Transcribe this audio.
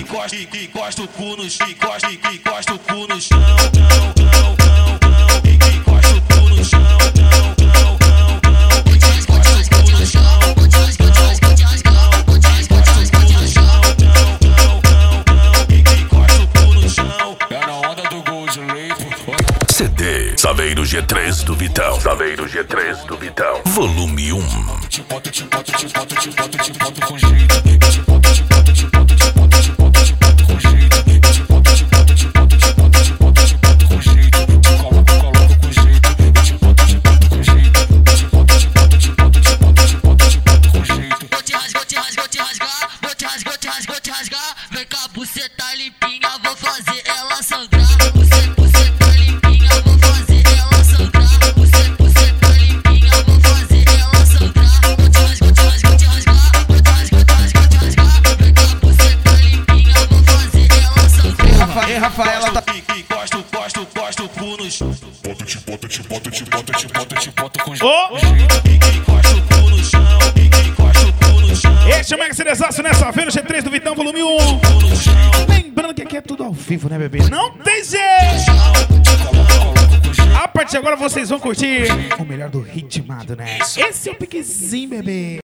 encosta o cu no chão, encosta o cu no chão, encosta o cu no chão, CD Saveiro G3 do Vitão. Saveiro G3 do Vitão. Volume 1. Te boto com jeito. Te boto com jeito. Com jeito. Te coloco com jeito. Te boto com jeito. Com jeito. Vou te rasgar. Vem cá, buceta limpinha, vou fazer ela sangrar. Buceta limpinha, vou fazer ela sangrar. Buceta limpinha, vou fazer ela sangrar. Vou te rasgar. Vem cá, buceta limpinha, vou fazer ela sangrar. Ei, Rafaela, tá... encosta o cu no chão. Te boto com jeito. Encosta o cu no chão, encosta o cu no chão. Este é o Mega Cerezaço nessa Saveiro G3 do Vitão, volume 1. Lembrando que aqui é tudo ao vivo, né, bebê? Não tem jeito! A partir de agora vocês vão curtir o melhor do ritmado, né? Esse é o piquezinho, bebê.